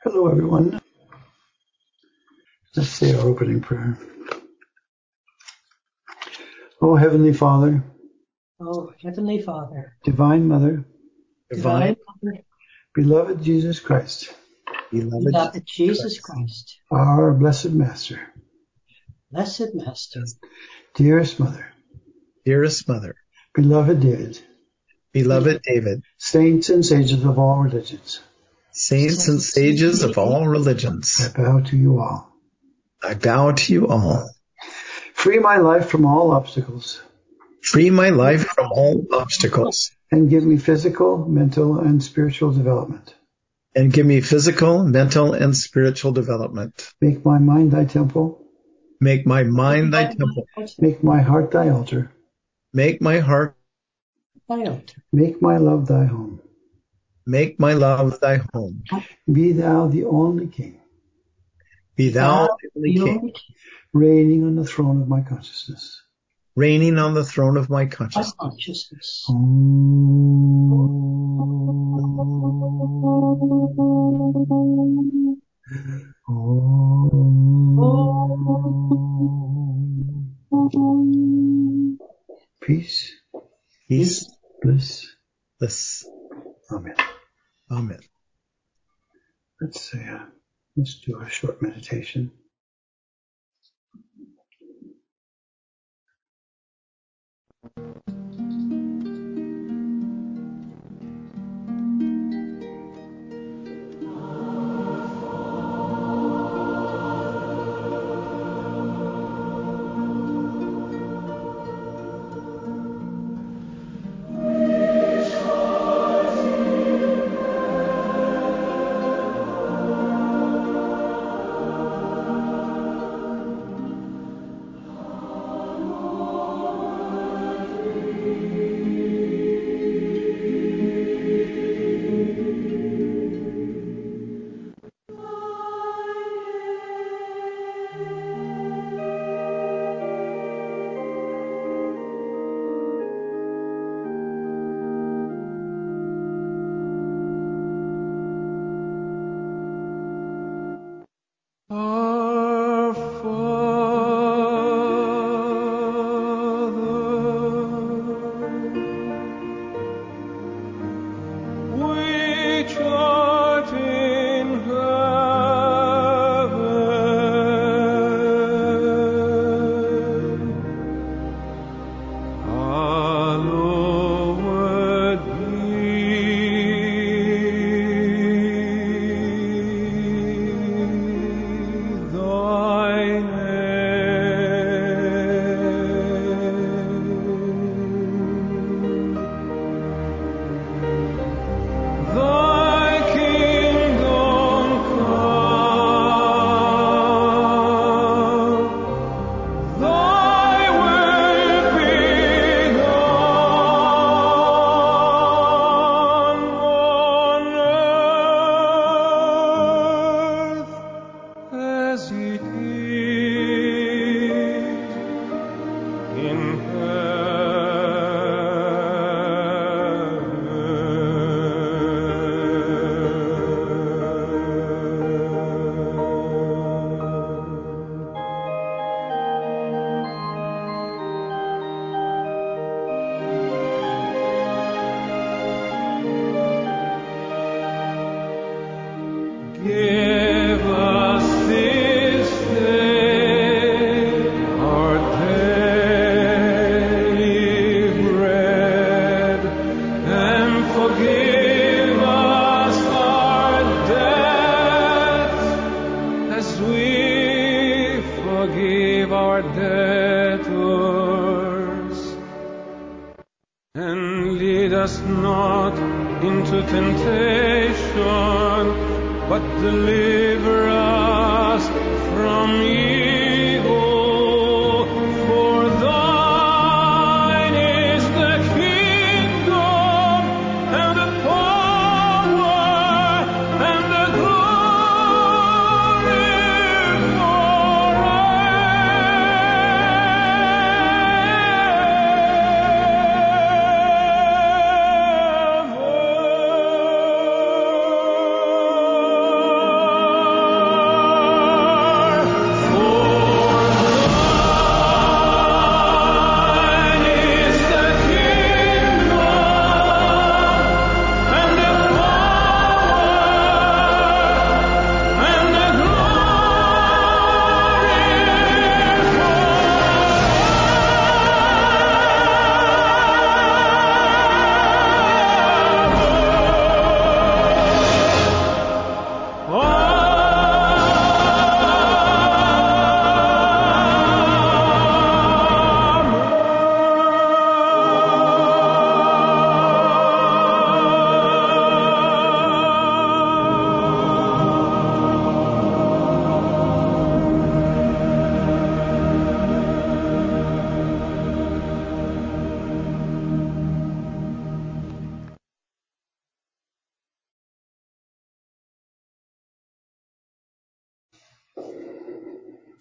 Hello, everyone. Let's say our opening prayer. Oh, Heavenly Father, Oh, Heavenly Father, Divine Mother, Divine Mother, beloved Jesus Christ, beloved Jesus Christ, our Blessed Master, Blessed Master, dearest Mother, beloved David, saints and sages of all religions, I bow to you all. Free my life from all obstacles, and give me physical, mental, and spiritual development. Make my mind thy temple. Make my heart thy altar. Make my love thy home. Be thou the only King. Reigning on the throne of my consciousness. Peace, bliss. Amen. Let's do a short meditation.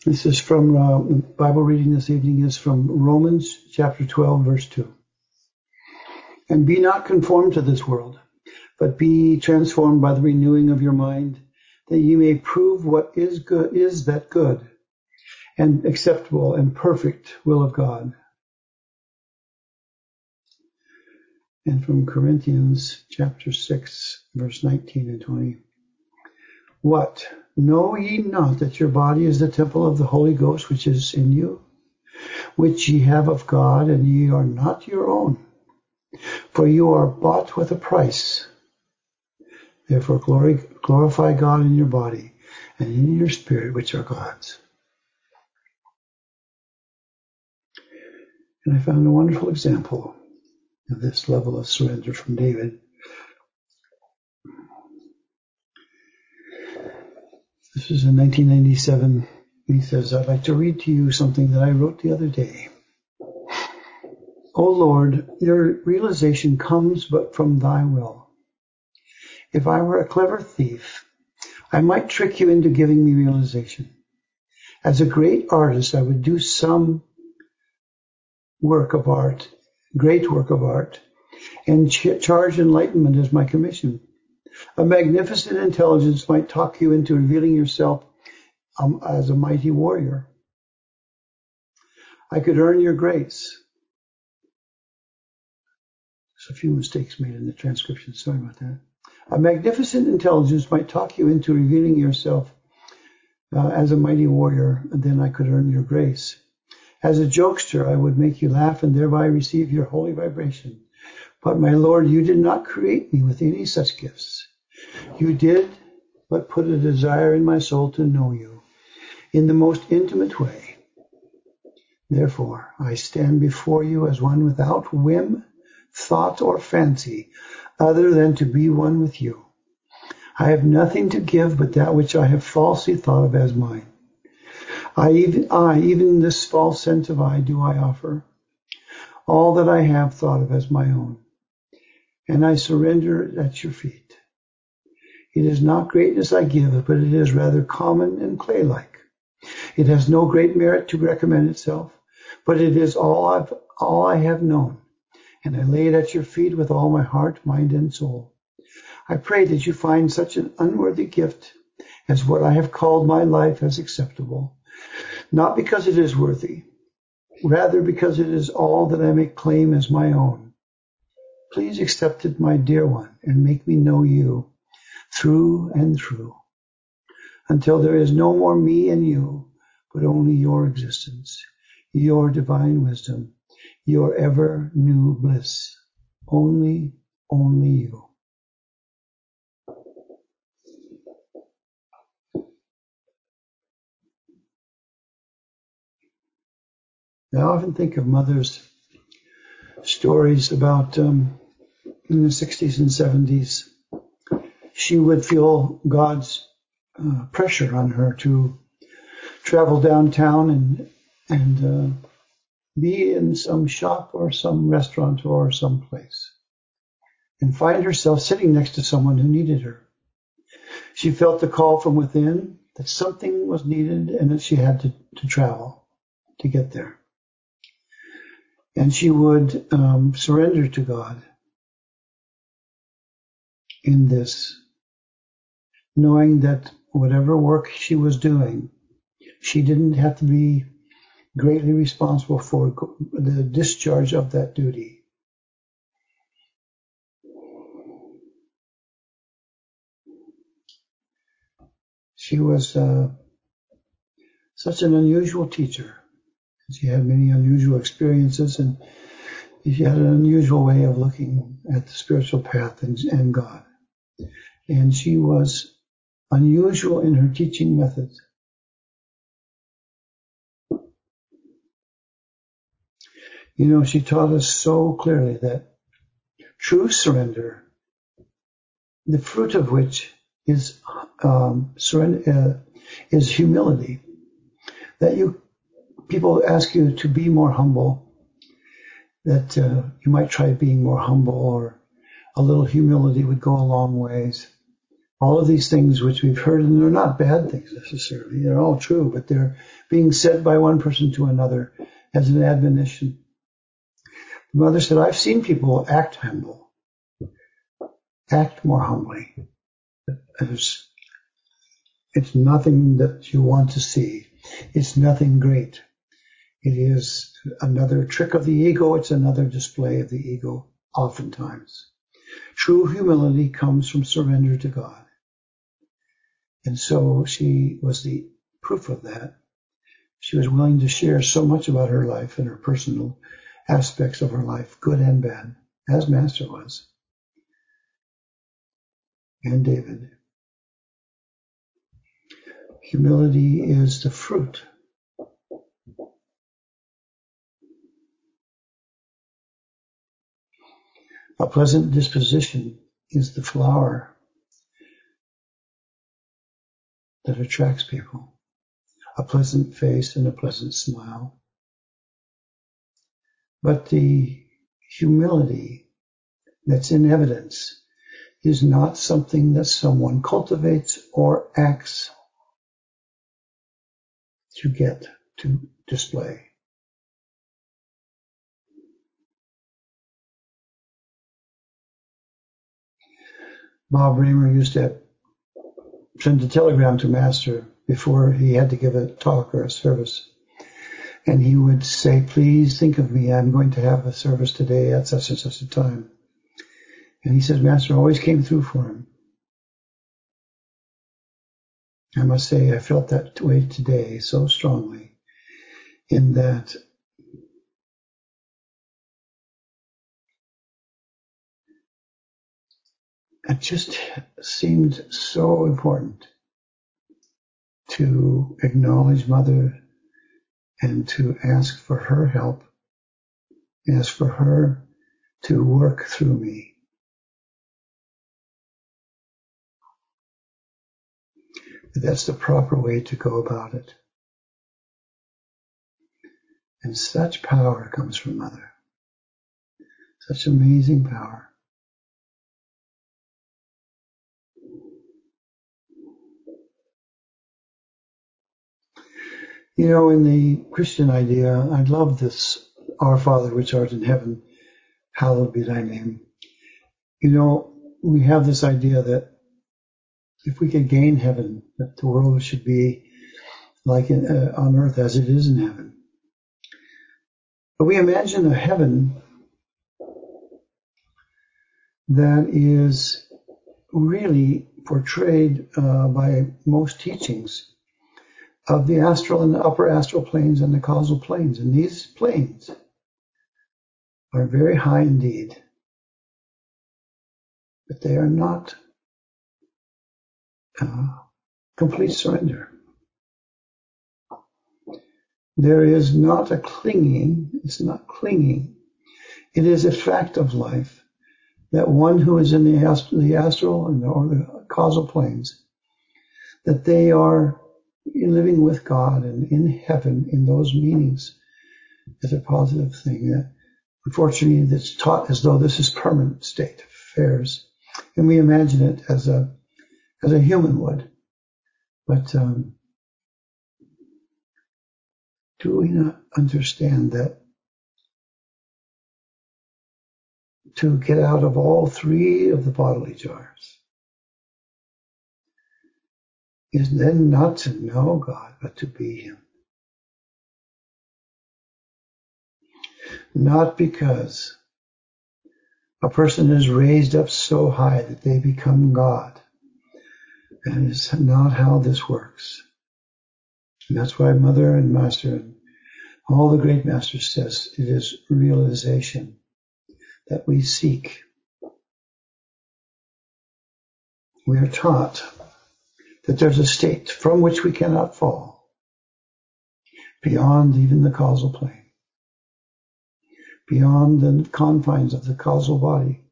This is from Bible reading this evening is from Romans chapter 12, verse 2. And be not conformed to this world, but be transformed by the renewing of your mind, that ye may prove what is good, is that good and acceptable and perfect will of God. And from Corinthians chapter 6, verse 19 and 20. What? Know ye not that your body is the temple of the Holy Ghost which is in you, which ye have of God, and ye are not your own? For you are bought with a price. Therefore glorify God in your body and in your spirit, which are God's. And I found a wonderful example of this level of surrender from David. This is in 1997. He says, I'd like to read to you something that I wrote the other day. O Lord, your realization comes but from thy will. If I were a clever thief, I might trick you into giving me realization. As a great artist, I would do some work of art, great work of art, and charge enlightenment as my commission. A magnificent intelligence might talk you into revealing yourself as a mighty warrior. I could earn your grace. There's a few mistakes made in the transcription. Sorry about that. A magnificent intelligence might talk you into revealing yourself as a mighty warrior, and then I could earn your grace. As a jokester, I would make you laugh and thereby receive your holy vibration. But my Lord, you did not create me with any such gifts. You did but put a desire in my soul to know you in the most intimate way. Therefore, I stand before you as one without whim, thought, or fancy, other than to be one with you. I have nothing to give but that which I have falsely thought of as mine. Even this false sense of I offer. All that I have thought of as my own. And I surrender it at your feet. It is not greatness I give, but it is rather common and clay-like. It has no great merit to recommend itself, but it is all I have known, and I lay it at your feet with all my heart, mind, and soul. I pray that you find such an unworthy gift as what I have called my life as acceptable, not because it is worthy, rather because it is all that I may claim as my own. Please accept it, my dear one, and make me know you through and through, until there is no more me and you, but only your existence, your divine wisdom, your ever new bliss. Only you. I often think of Mother's stories about in the 60s and 70s. She would feel God's pressure on her to travel downtown and be in some shop or some restaurant or some place and find herself sitting next to someone who needed her. She felt the call from within that something was needed and that she had to travel to get there. And she would surrender to God in this, knowing that whatever work she was doing, she didn't have to be greatly responsible for the discharge of that duty. She was such an unusual teacher. She had many unusual experiences, and she had an unusual way of looking at the spiritual path and God. And she was unusual in her teaching methods. You know, she taught us so clearly that true surrender, the fruit of which is is humility. That people ask you to be more humble, that you might try being more humble, or a little humility would go a long ways. All of these things which we've heard, and they're not bad things necessarily. They're all true, but they're being said by one person to another as an admonition. The mother said, I've seen people act humble, act more humbly. It's nothing that you want to see. It's nothing great. It is another trick of the ego. It's another display of the ego, oftentimes. True humility comes from surrender to God. And so she was the proof of that. She was willing to share so much about her life and her personal aspects of her life, good and bad, as Master was. And David. Humility is the fruit. A pleasant disposition is the flower that attracts people. A pleasant face and a pleasant smile. But the humility that's in evidence is not something that someone cultivates or acts to get to display. Bob Raymer used to send a telegram to Master before he had to give a talk or a service. And he would say, please think of me. I'm going to have a service today at such and such a time. And he says, Master always came through for him. I must say I felt that way today so strongly, in that it just seemed so important to acknowledge Mother and to ask for her help, ask for her to work through me. That's the proper way to go about it. And such power comes from Mother. Such amazing power. You know, in the Christian idea, I love this, Our Father which art in heaven, hallowed be thy name. You know, we have this idea that if we could gain heaven, that the world should be like on earth as it is in heaven. But we imagine a heaven that is really portrayed by most teachings of the astral and the upper astral planes and the causal planes. And these planes are very high indeed, but they are not complete surrender. There is not a clinging, it's not clinging. It is a fact of life that one who is in the astral or the causal planes, that they are living with God and in heaven in those meanings is a positive thing. That unfortunately, that's taught as though this is permanent state of affairs, and we imagine it as a human would. But do we not understand that to get out of all three of the bodily jars is then not to know God, but to be Him? Not because a person is raised up so high that they become God. And it's not how this works. And that's why Mother and Master and all the great masters says it is realization that we seek. We are taught that there's a state from which we cannot fall, beyond even the causal plane, beyond the confines of the causal body.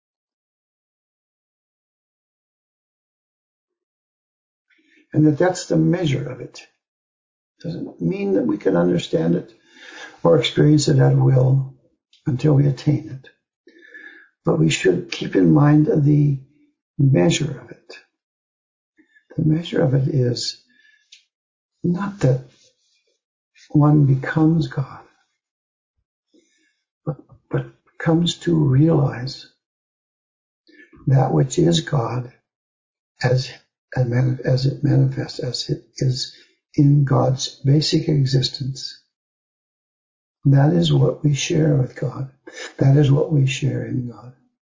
And that's the measure of it. Doesn't mean that we can understand it or experience it at will until we attain it. But we should keep in mind the measure of it. The measure of it is not that one becomes God, but comes to realize that which is God as it manifests, as it is in God's basic existence. That is what we share with God. That is what we share in God.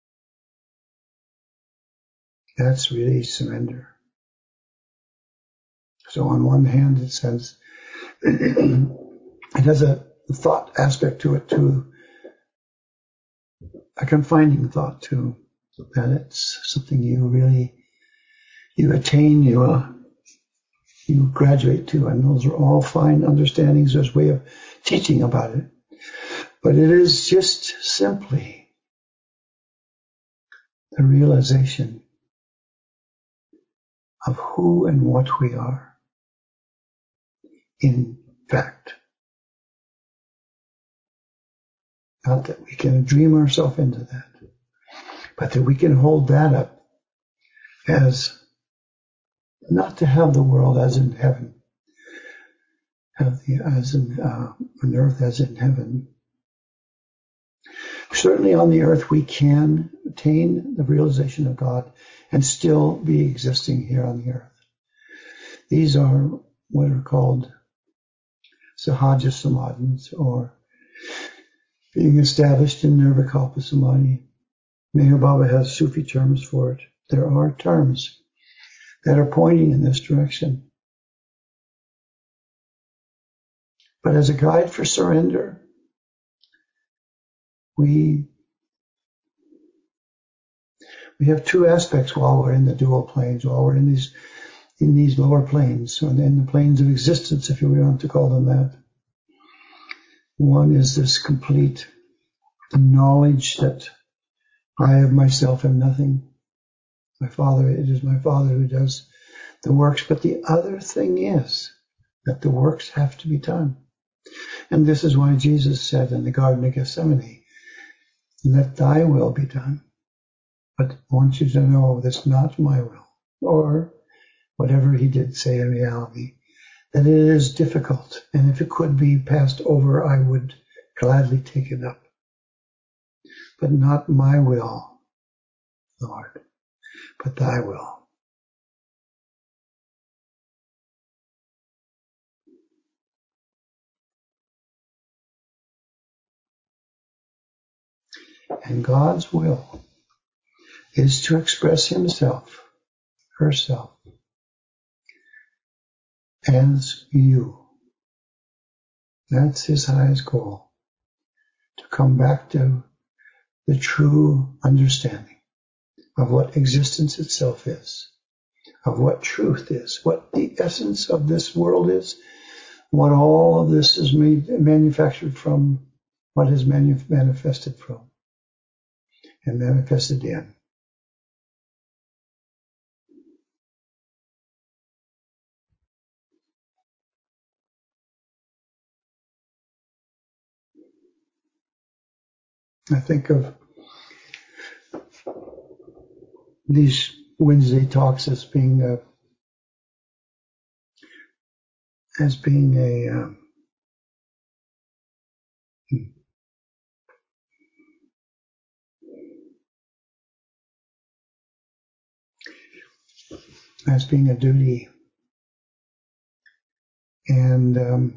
That's really surrender. So on one hand, it says, it has a thought aspect to it too, a confining thought too, that it's something you attain, you graduate to, and those are all fine understandings. There's a way of teaching about it. But it is just simply the realization of who and what we are. In fact, not that we can dream ourselves into that, but that we can hold that up as not to have the world as in heaven, on earth as in heaven. Certainly on the earth we can attain the realization of God and still be existing here on the earth. These are what are called Sahaja Samadhis, or being established in Nirvikalpa Samadhi. Meher Baba has Sufi terms for it. There are terms that are pointing in this direction. But as a guide for surrender, we have two aspects while we're in the dual planes, while we're in these lower planes, or in the planes of existence, if you want to call them that. One is this complete knowledge that I of myself am nothing. It is my Father who does the works. But the other thing is that the works have to be done. And this is why Jesus said in the Garden of Gethsemane, let thy will be done. But I want you to know that's not my will. Or whatever he did say in reality, that it is difficult. And if it could be passed over, I would gladly take it up. But not my will, Lord, but thy will. And God's will is to express himself, herself, as you. That's his highest goal. To come back to the true understanding of what existence itself is, of what truth is, what the essence of this world is, what all of this is manufactured from, what is manifested from, and manifested in. I think of these Wednesday talks as being a duty, and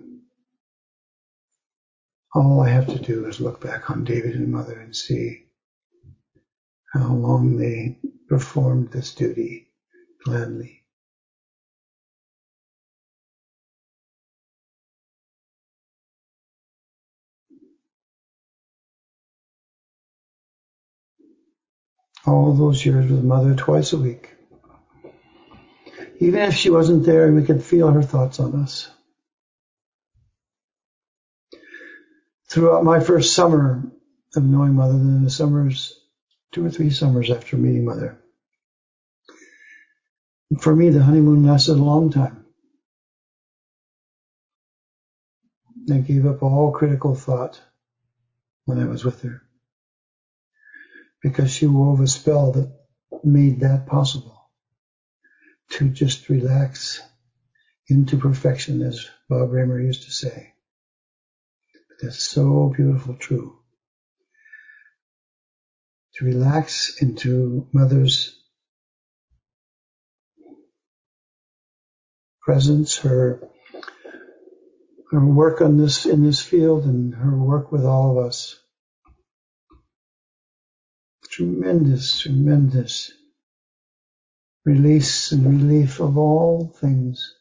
all I have to do is look back on David and Mother and see how long they performed this duty gladly. All those years with Mother twice a week. Even if she wasn't there, we could feel her thoughts on us. Throughout my first summer of knowing Mother, then the summers, 2 or 3 summers after meeting Mother, for me the honeymoon lasted a long time. I gave up all critical thought when I was with her, because she wove a spell that made that possible. to just relax into perfection, as Bob Raymer used to say. But that's so beautiful, true. To relax into Mother's presence, her work in this field, and her work with all of us. Tremendous release and relief of all things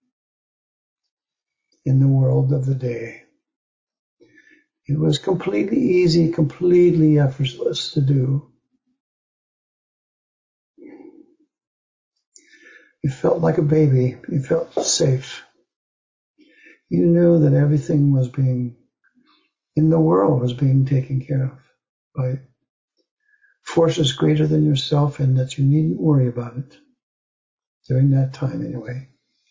in the world of the day. It was completely easy, completely effortless to do. You felt like a baby. You felt safe. You knew that everything in the world was being taken care of by forces greater than yourself, and that you needn't worry about it during that time anyway.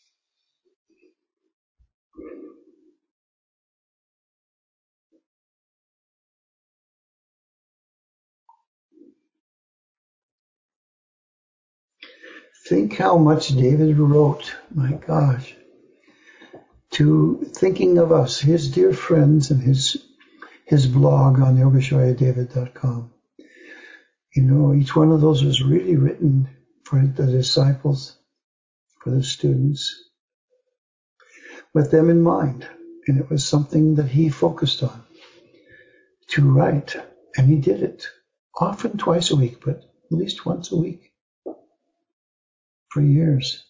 Think how much David wrote, my gosh, thinking of us, his dear friends, and his blog on yogashoyadavid.com. You know, each one of those was really written for the disciples, for the students, with them in mind. And it was something that he focused on to write. And he did it often twice a week, but at least once a week for years.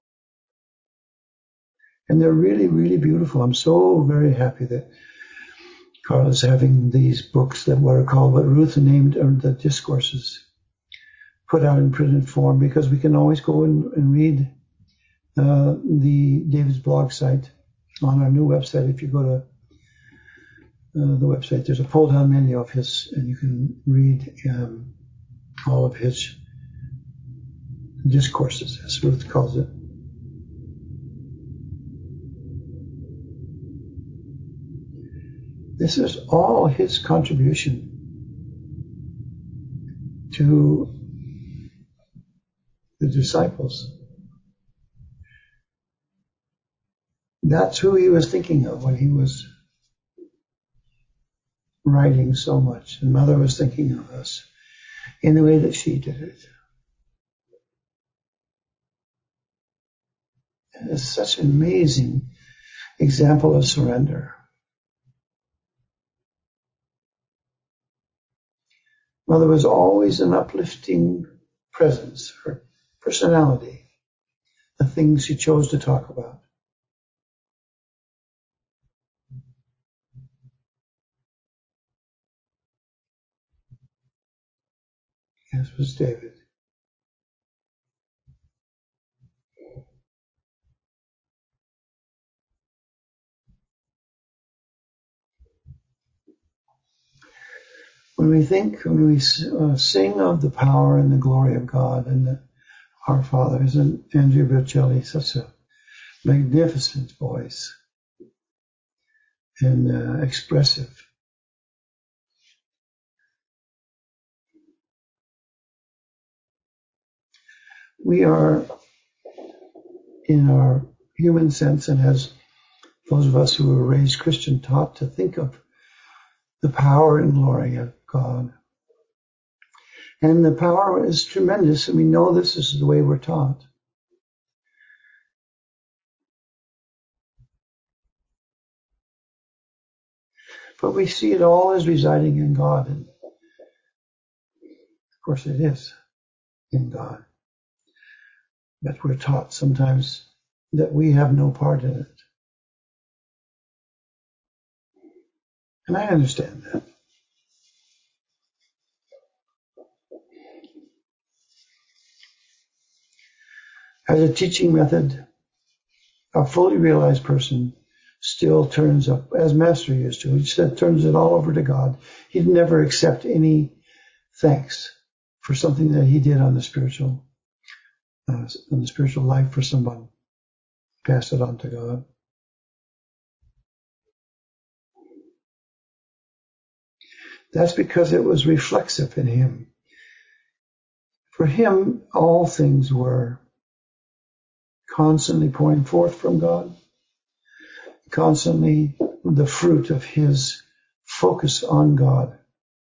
And they're really, really beautiful. I'm so very happy that Carl is having these books that were called what Ruth named the discourses put out in printed form, because we can always go and read the David's blog site on our new website. If you go to the website, there's a pull down menu of his, and you can read all of his discourses, as Ruth calls it. This is all his contribution to the disciples. That's who he was thinking of when he was writing so much. And Mother was thinking of us in the way that she did it. And it's such an amazing example of surrender. Mother was always an uplifting presence, her personality, the things she chose to talk about. As was David. When we sing of the power and the glory of God and our Father, isn't Andrea Bocelli such a magnificent voice and expressive? We are, in our human sense, and as those of us who were raised Christian taught to think of the power and glory of God. And the power is tremendous, and we know this is the way we're taught. But we see it all as residing in God, and of course it is in God. But we're taught sometimes that we have no part in it. And I understand that. As a teaching method, a fully realized person still turns up, as Master used to. He said, turns it all over to God. He'd never accept any thanks for something that he did on the spiritual life for someone. Pass it on to God. That's because it was reflexive in him. For him, all things were constantly pouring forth from God, constantly the fruit of his focus on God.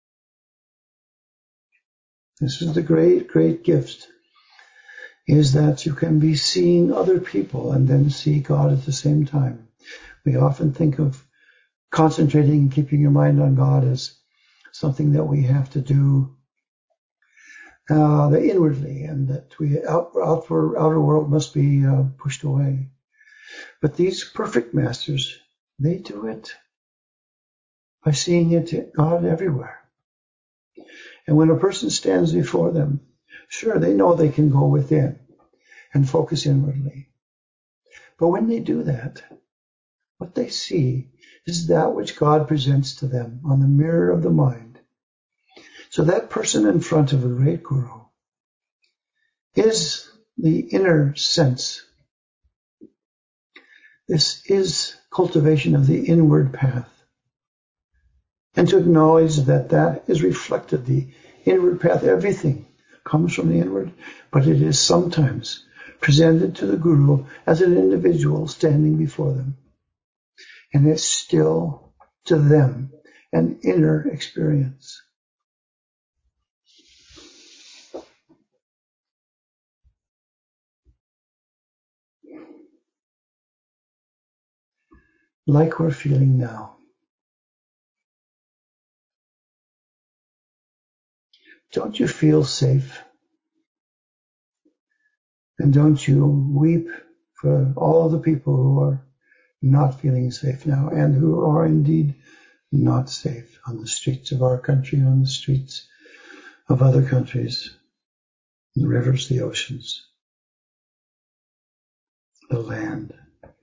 This is the great, great gift, is that you can be seeing other people and then see God at the same time. We often think of concentrating and keeping your mind on God as something that we have to do inwardly, and that outer world must be pushed away. But these perfect masters, they do it by seeing it God everywhere. And when a person stands before them, sure, they know they can go within and focus inwardly. But when they do that, what they see is that which God presents to them on the mirror of the mind. So that person in front of a great guru is the inner sense. This is cultivation of the inward path. And to acknowledge that that is reflected, the inward path, everything comes from the inward, but it is sometimes presented to the guru as an individual standing before them. And it's still, to them, an inner experience. Like we're feeling now. Don't you feel safe? And don't you weep for all the people who are not feeling safe now, and who are indeed not safe on the streets of our country, on the streets of other countries, the rivers, the oceans, the land.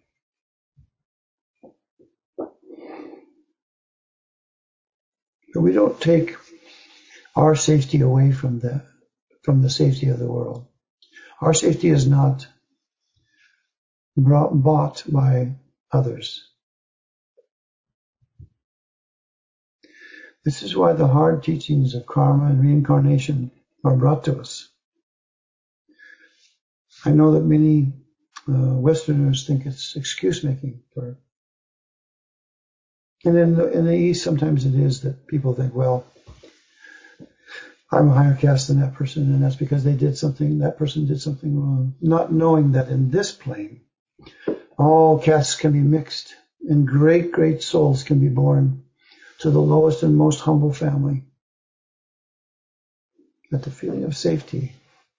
But we don't take our safety away from the safety of the world. Our safety is not bought by others. This is why the hard teachings of karma and reincarnation are brought to us. I know that many Westerners think it's excuse making for, and in the East sometimes it is that people think, well, I'm a higher caste than that person, and that's because that person did something wrong. Not knowing that in this plane, all castes can be mixed, and great, great souls can be born to the lowest and most humble family. But the feeling of safety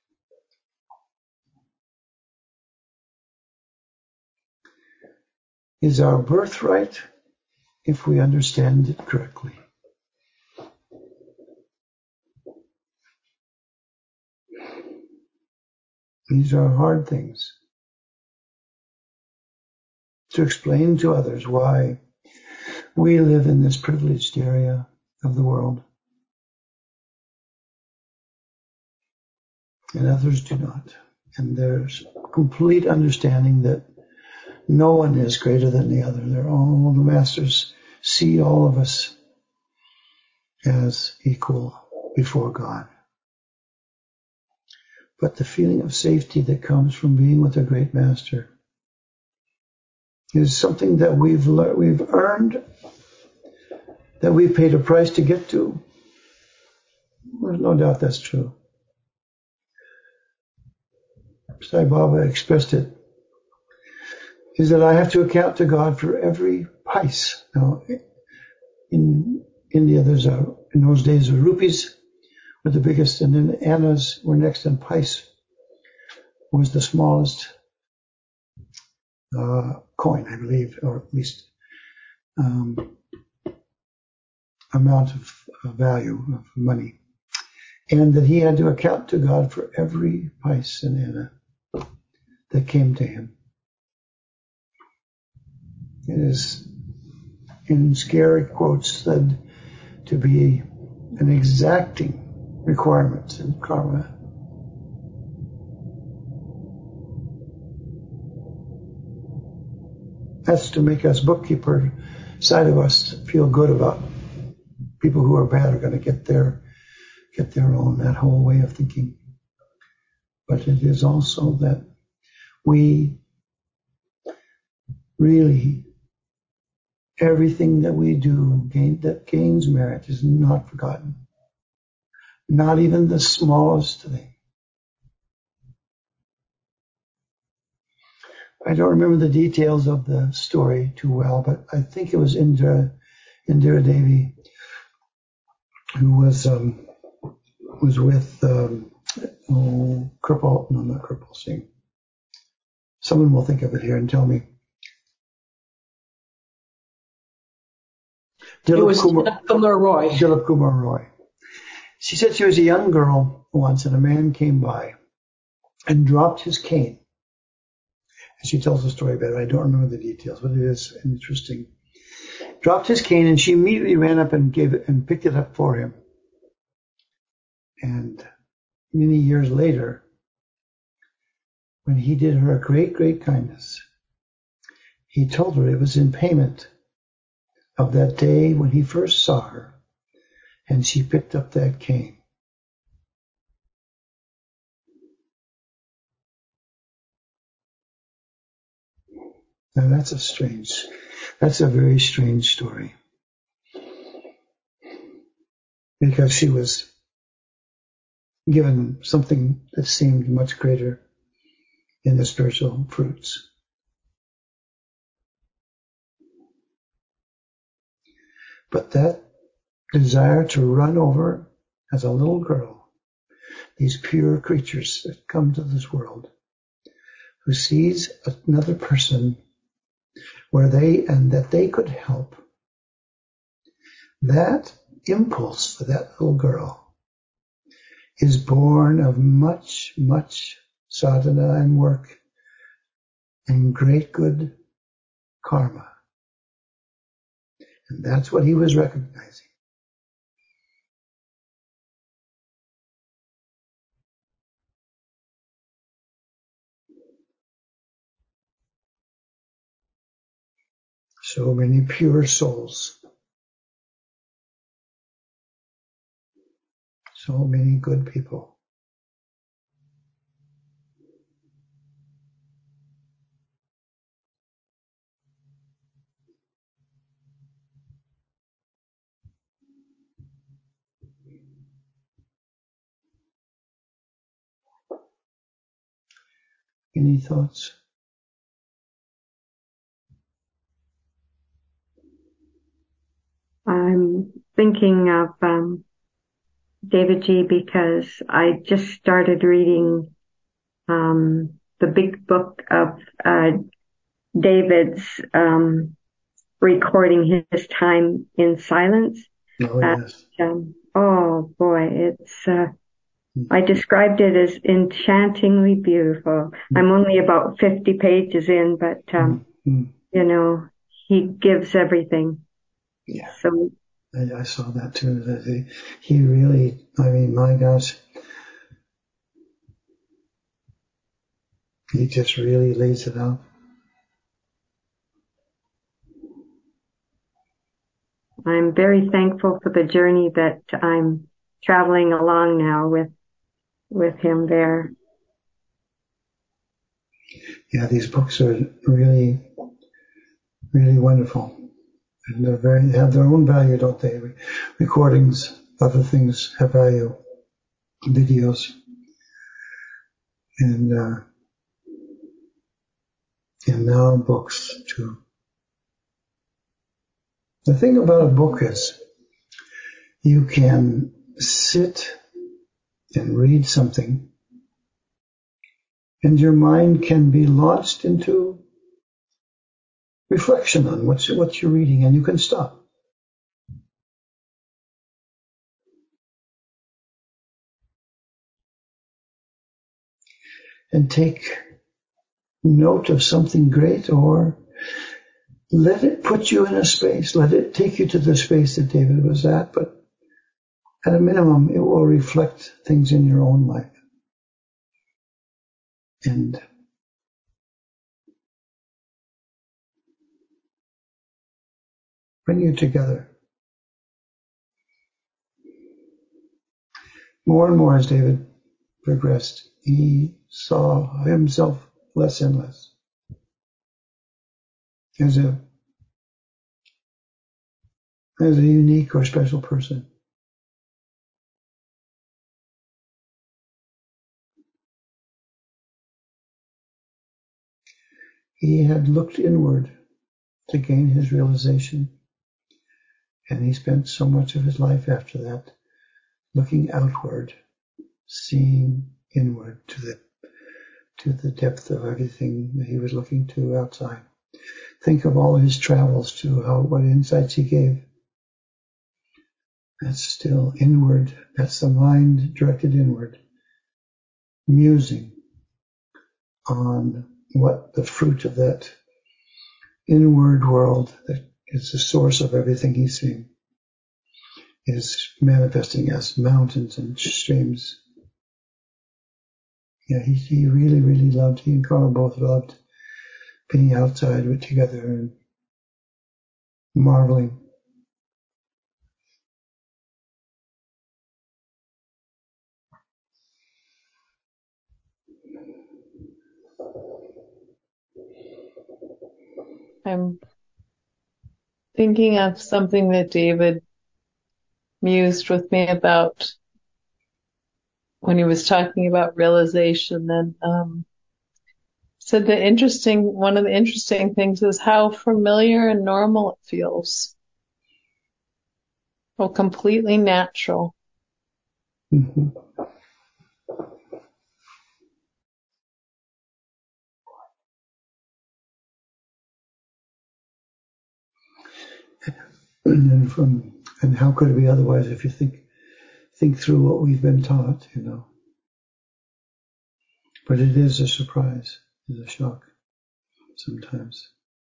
is our birthright if we understand it correctly. These are hard things to explain to others why we live in this privileged area of the world and others do not. And there's complete understanding that no one is greater than the other. All the masters see all of us as equal before God. But the feeling of safety that comes from being with a great master is something that we've earned, that we've paid a price to get to. There's no doubt that's true. Sai Baba expressed it, is that I have to account to God for every pice. Now, in India, in those days, the rupees were the biggest, and then annas were next, and pice was the smallest coin, I believe, or at least amount of value of money. And that he had to account to God for every pice and anna that came to him. It is, in scary quotes, said to be an exacting requirement in karma. That's to make us bookkeeper side of us feel good about people who are bad are going to get their own, that whole way of thinking. But it is also that We really, everything that we do that gains merit is not forgotten. Not even the smallest thing. I don't remember the details of the story too well, but I think it was Indira Devi who was with not Kirpal Singh. Someone will think of it here and tell me. Dilip Kumar Roy. She said she was a young girl once, and a man came by and dropped his cane. And she tells the story about it. I don't remember the details, but it is interesting. Dropped his cane, and she immediately ran up and picked it up for him. And many years later, when he did her a great, great kindness, he told her it was in payment of that day when he first saw her, and she picked up that cane. Now that's a very strange story. Because she was given something that seemed much greater in the spiritual fruits. But that desire to run over as a little girl, these pure creatures that come to this world, who sees another person that they could help, that impulse for that little girl is born of much, much sadhana and work and great good karma. And that's what he was recognizing. So many pure souls. So many good people. Any thoughts? I'm thinking of David G. because I just started reading the big book of David's recording his time in silence. Oh, yes. Oh boy, I described it as enchantingly beautiful. I'm only about 50 pages in, but he gives everything. Yeah. So I saw that too. That he really, my gosh, he just really lays it out. I'm very thankful for the journey that I'm traveling along now with him there. Yeah, these books are really, really wonderful. And they have their own value, don't they? Recordings, other things have value. Videos. And now books too. The thing about a book is you can sit and read something and your mind can be launched into reflection on what you're reading, and you can stop. And take note of something great, or let it put you in a space. Let it take you to the space that David was at, but at a minimum, it will reflect things in your own life. And bring you together. More and more as David progressed, he saw himself less and less. As a unique or special person. He had looked inward to gain his realization, and he spent so much of his life after that looking outward, seeing inward to the depth of everything that he was looking to outside. Think of all his travels to what insights he gave. That's still inward. That's the mind directed inward, musing on what the fruit of that inward world that is the source of everything he's seeing is manifesting as mountains and streams. Yeah, he really, really loved, he and Carla both loved being outside together and marveling. I'm thinking of something that David mused with me about when he was talking about realization, and said one of the interesting things is how familiar and normal it feels. Well, completely natural. Mm-hmm. And how could it be otherwise if you think through what we've been taught, But it is a surprise, it's a shock sometimes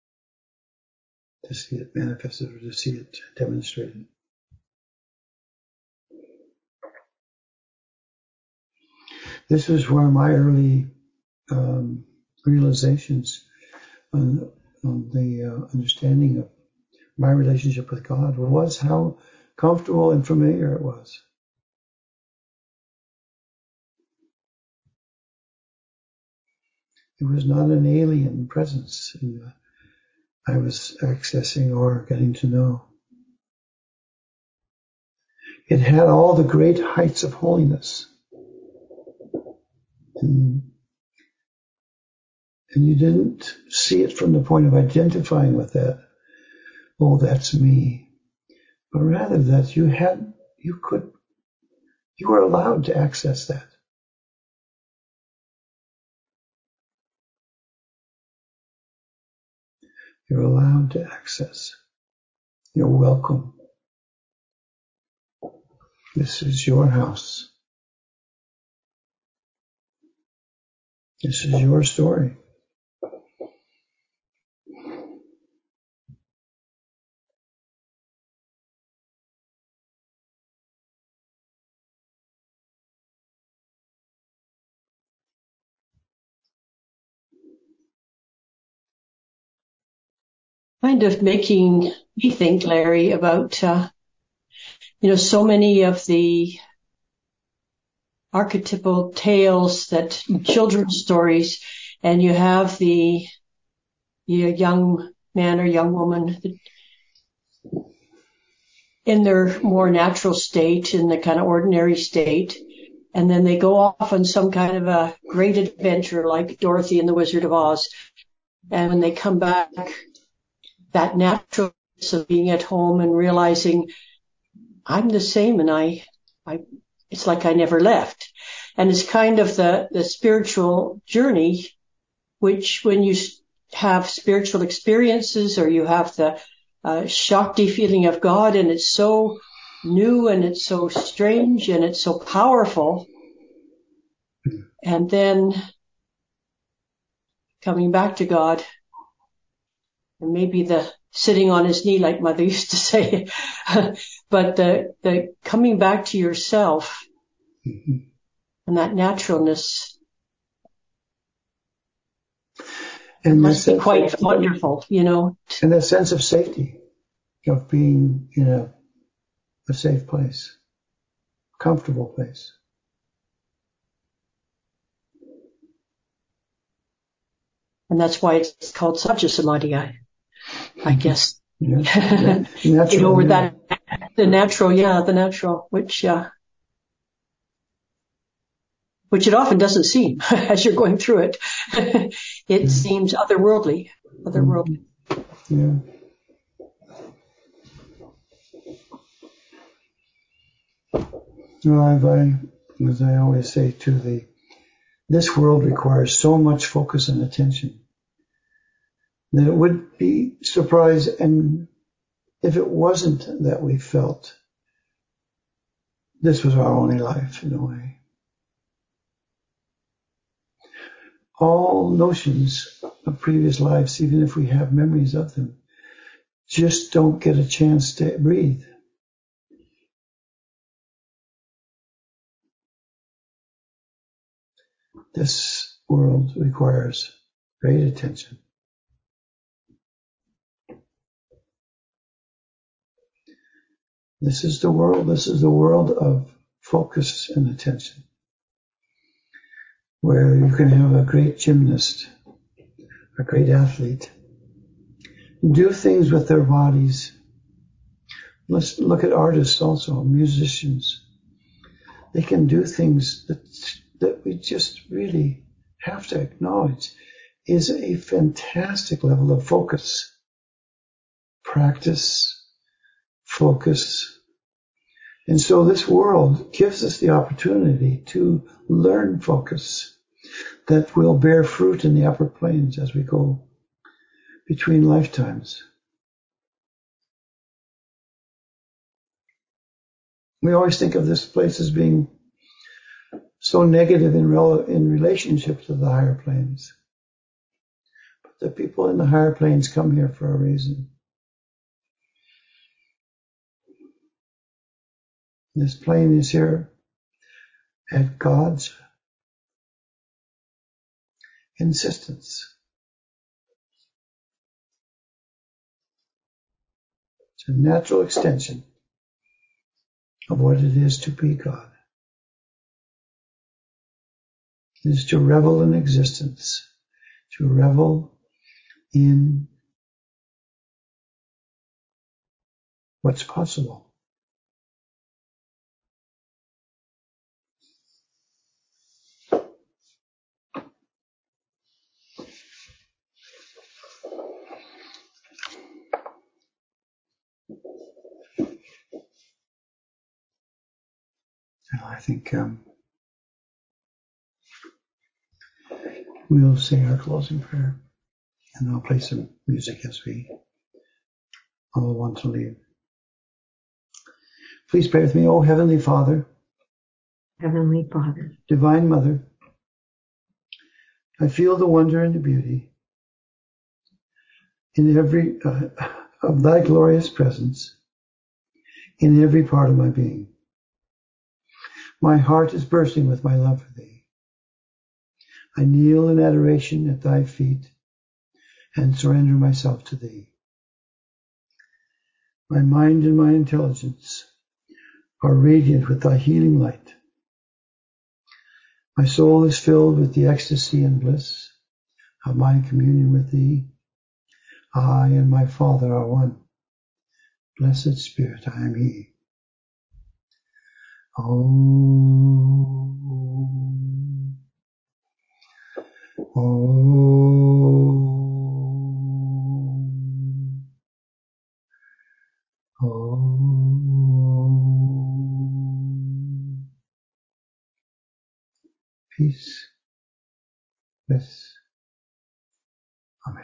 to see it manifested or to see it demonstrated. This was one of my early realizations on the understanding of my relationship with God was how comfortable and familiar it was. It was not an alien presence I was accessing or getting to know. It had all the great heights of holiness. And you didn't see it from the point of identifying with that. Oh, that's me. But rather that you were allowed to access that. You're allowed to access. You're welcome. This is your house. This is your story. Kind of making me think, Larry, about, so many of the archetypal tales that children's stories, and you have the young man or young woman in their more natural state, in the kind of ordinary state, and then they go off on some kind of a great adventure like Dorothy and the Wizard of Oz. And when they come back, that naturalness of being at home and realizing I'm the same and it's like I never left. And it's kind of the spiritual journey, which when you have spiritual experiences or you have the Shakti feeling of God, and it's so new and it's so strange and it's so powerful. And then coming back to God, and maybe the sitting on his knee, like Mother used to say, but the coming back to yourself and that naturalness. And must be quite wonderful, And that sense of safety, of being in a safe place, comfortable place. And that's why it's called Satya Samadhi, I guess. Natural, with that, the natural, which it often doesn't seem as you're going through it. It seems otherworldly. Yeah. Well, as I always say too, this world requires so much focus and attention that it would be surprised, and if it wasn't that we felt this was our only life in a way. All notions of previous lives, even if we have memories of them, just don't get a chance to breathe. This world requires great attention. This is the world of focus and attention, where you can have a great gymnast, a great athlete, do things with their bodies. Let's look at artists also, musicians. They can do things that we just really have to acknowledge is a fantastic level of focus. Practice, focus. And so this world gives us the opportunity to learn focus that will bear fruit in the upper planes as we go between lifetimes. We always think of this place as being so negative in relationship to the higher planes. But the people in the higher planes come here for a reason. This plane is here at God's insistence. It's a natural extension of what it is to be God. It is to revel in existence, to revel in what's possible. I think we'll say our closing prayer, and I'll play some music as we all want to leave. Please pray with me. O Heavenly Father, Heavenly Father, Divine Mother, I feel the wonder and the beauty in every of Thy glorious presence in every part of my being. My heart is bursting with my love for Thee. I kneel in adoration at Thy feet and surrender myself to Thee. My mind and my intelligence are radiant with Thy healing light. My soul is filled with the ecstasy and bliss of my communion with Thee. I and my Father are one. Blessed Spirit, I am He. Oh, oh, oh. Peace, bliss. Amen.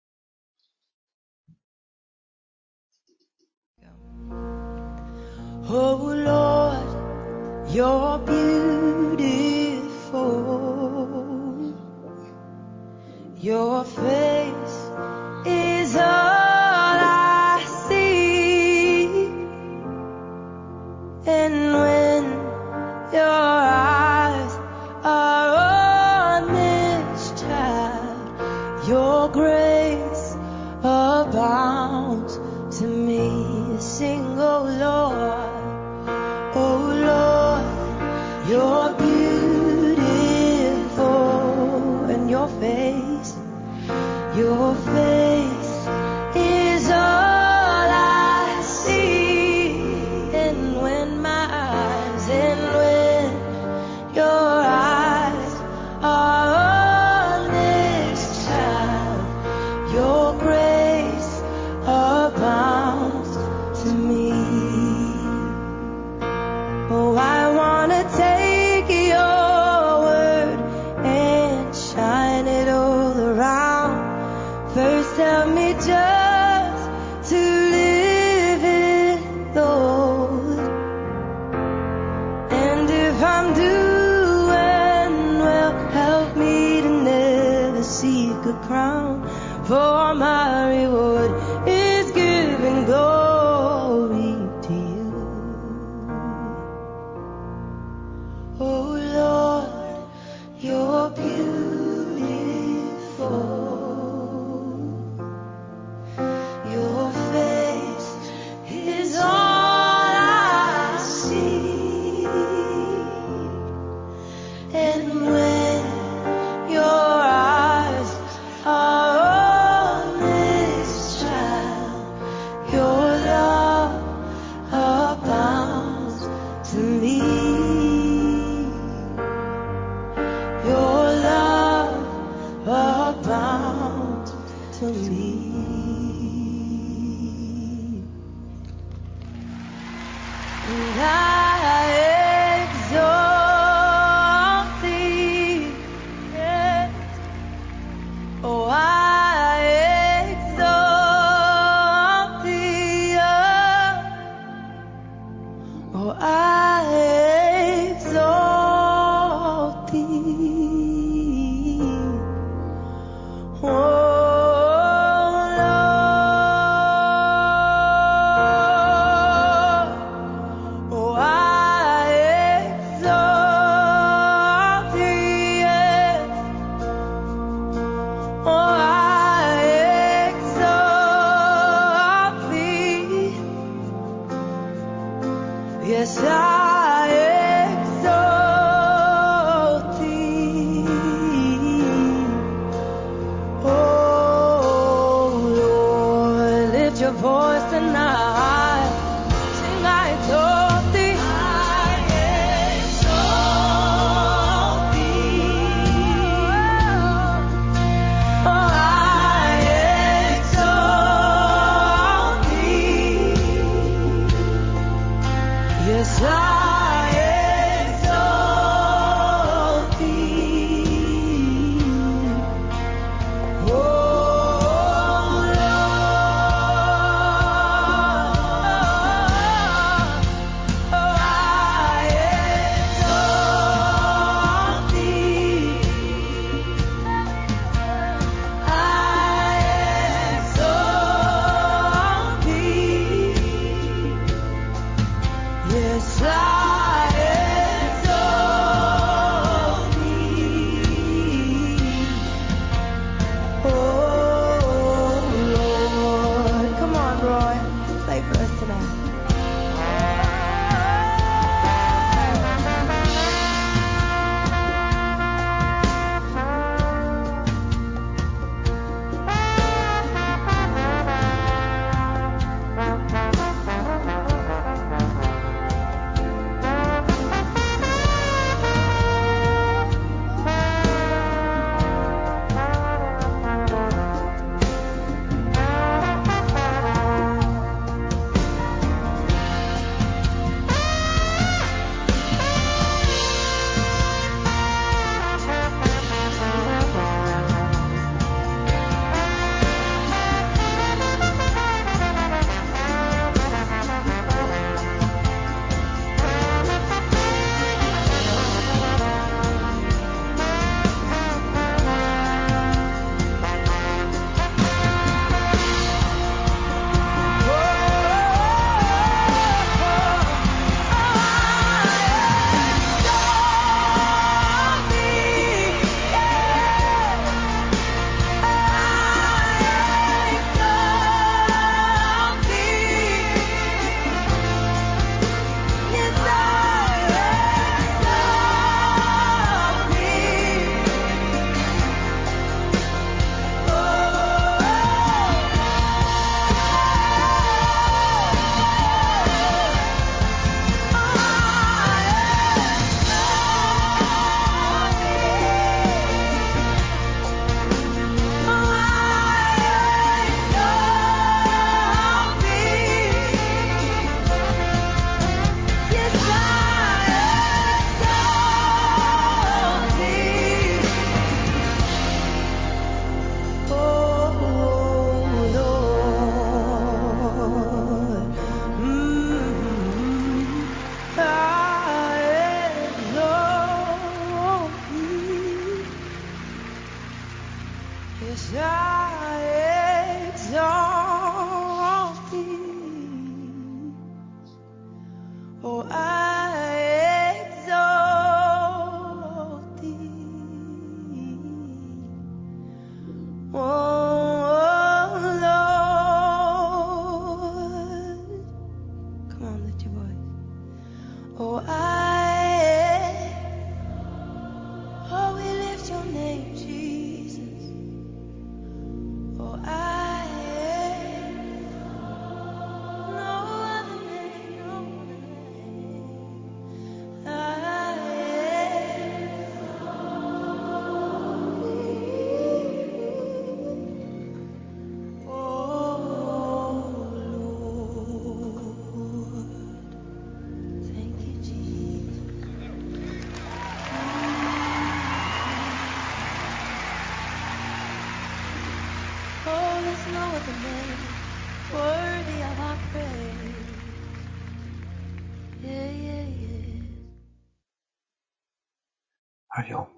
Oh Lord, you're beautiful. Your face is all I see. And when your eyes are on this child, your grace abounds to me. Sing, oh Lord, you're beautiful, and your face Your face is all I see, and when your eyes are on this child, your grace abounds to me. Oh, I want to take your word and shine it all around. First help me just to live it, Lord. And if I'm doing well, help me to never seek a crown, for my reward is giving glory to you. Oh Lord, you're beautiful. Your face is all I see, and when your eyes are on this child, your love abounds to me. Your love abounds to me. And I exalt thee, yes. Oh, I exalt thee, oh, I exalt thee, oh Lord, oh, I exalt thee, yes. Oh, I exalt thee. Yes, I exalt thee. Oh, Lord, lift your voice tonight. Sing, I exalt thee. I exalt thee. Oh, I exalt thee. Yes, I exalt thee. Oh, Lord. the name worthy of our praise. Yeah, yeah, yeah. Ariel.